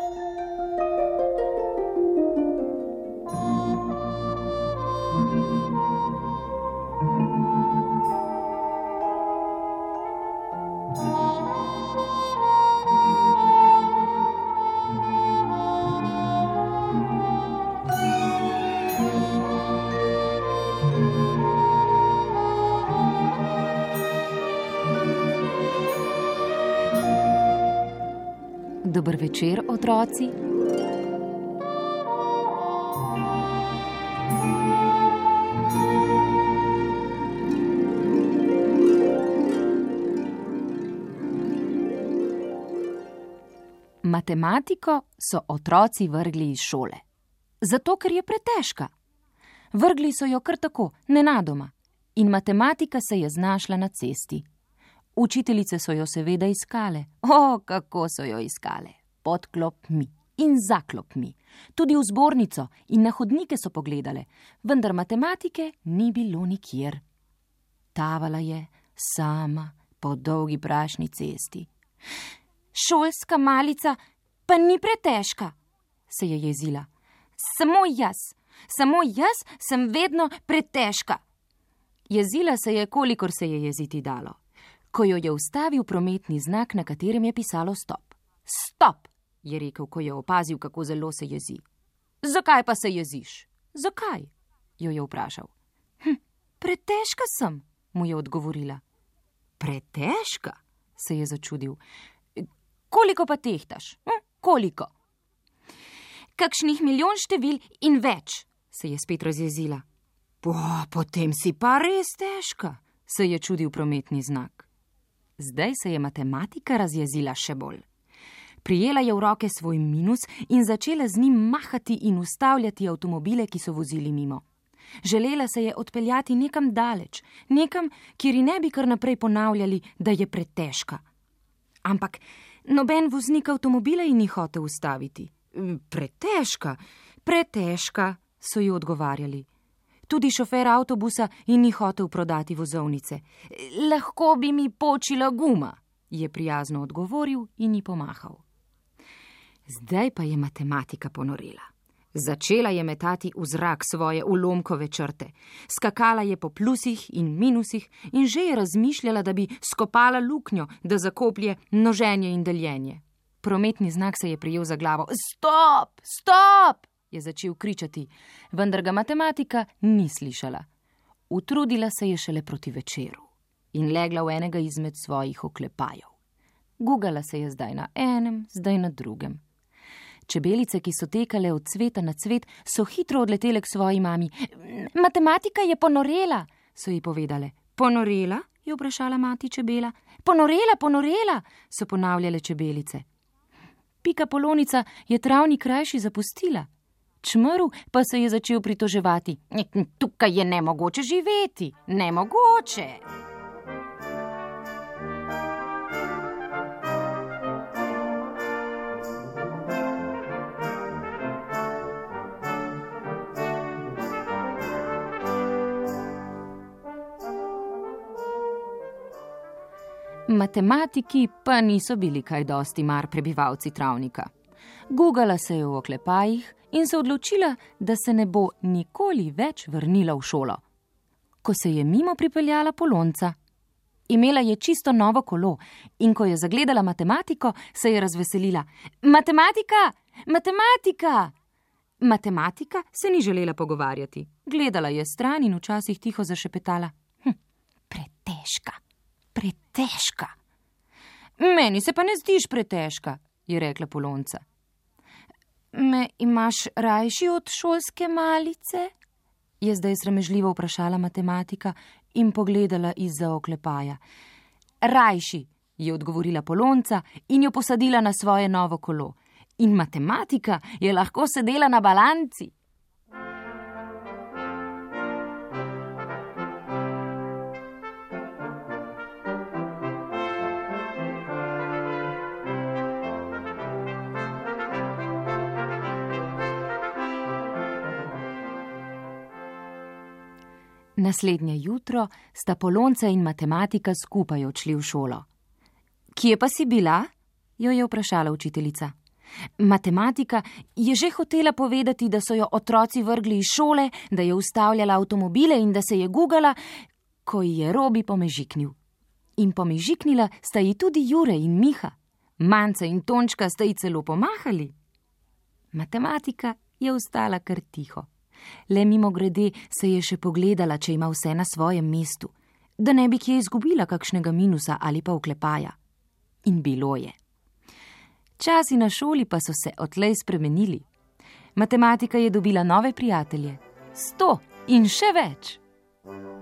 Dober večer, otroci. Matematiko so otroci vrgli iz šole. Zato, ker je pretežka. Vrgli so jo kar tako, nenadoma. In matematika se je znašla na cesti. Učiteljice so jo seveda iskale. Kako so jo iskale. Pod klopmi in za klopmi. Tudi v zbornico in na hodnike so pogledale, vendar matematike ni bilo nikjer. Tavala je sama po dolgi prašni cesti. Šolska malica pa ni pretežka, se je jezila. Samo jaz sem vedno pretežka. Jezila se je, kolikor se je jeziti dalo. Ko jo je ustavil prometni znak, na katerem je pisalo stop. Stop, je rekel, ko je opazil, kako zelo se jezi. Zakaj pa se jeziš? Zakaj? Jo je vprašal. Pretežka sem, mu je odgovorila. Pretežka? Se je začudil. Koliko pa tehtaš? Koliko? Kakšnih milijon števil in več, se je spet razjezila. Potem si pa res težka, se je čudil prometni znak. Zdaj se je matematika razjezila še bolj. Prijela je v roke svoj minus in začela z njim mahati in ustavljati avtomobile, ki so vozili mimo. Želela se je odpeljati nekam daleč, nekam, kjer ji ne bi kar naprej ponavljali, da je pretežka. Ampak noben voznik avtomobila ji ni hotel ustaviti. Pretežka, so ji odgovarjali. Tudi šofer avtobusa ji ni hotel prodati vozovnice. Lahko bi mi počila guma, je prijazno odgovoril in ji pomahal. Zdaj pa je matematika ponorela. Začela je metati v zrak svoje ulomkove črte. Skakala je po plusih in minusih in že je razmišljala, da bi skopala luknjo, da zakoplje množenje in deljenje. Prometni znak se je prijel za glavo. Stop! Je začel kričati, vendar ga matematika ni slišala. Utrudila se je šele proti večeru in legla v enega izmed svojih oklepajev. Gugala se je zdaj na enem, zdaj na drugem. Čebelice, ki so tekale od cveta na cvet, so hitro odletele k svoji mami. Matematika je ponorela, so ji povedale. Ponorela? Je vprašala mati čebela. Ponorela, so ponavljale čebelice. Pika Polonica je travnik krajši zapustila. Čmrl pa se je začel pritoževati. Tukaj je nemogoče živeti, nemogoče. Matematiki pa niso bili kaj dosti mar prebivalci travnika. Gugala se je v oklepajih in se odločila, da se ne bo nikoli več vrnila v šolo. Ko se je mimo pripeljala Polonca. Imela je čisto novo kolo in ko je zagledala matematiko, se je razveselila. Matematika! Matematika se ni želela pogovarjati. Gledala je stran in včasih tiho zašepetala. Pretežka. Meni se pa ne zdiš pretežka, je rekla Polonca. Me imaš rajši od šolske malice? Je zdaj sramežljivo vprašala matematika in pogledala izza oklepaja. Rajši, je odgovorila Polonca in jo posadila na svoje novo kolo. In matematika je lahko sedela na balanci. Naslednje jutro sta Polonca in matematika skupaj odšli v šolo. Kje pa si bila? Jo je vprašala učiteljica. Matematika je že hotela povedati, da so jo otroci vrgli iz šole, da je ustavljala avtomobile in da se je gugala, ko ji je Robi pomežiknil. In pomežiknila sta ji tudi Jure in Miha. Manca in Tončka sta ji celo pomahali. Matematika je ostala kar tiho. Le mimogrede se je še pogledala, če ima vse na svojem mestu, da ne bi kje izgubila kakšnega minusa ali pa oklepaja. In bilo je. Časi na šoli pa so se odtlej spremenili. Matematika je dobila nove prijatelje, 100 in še več.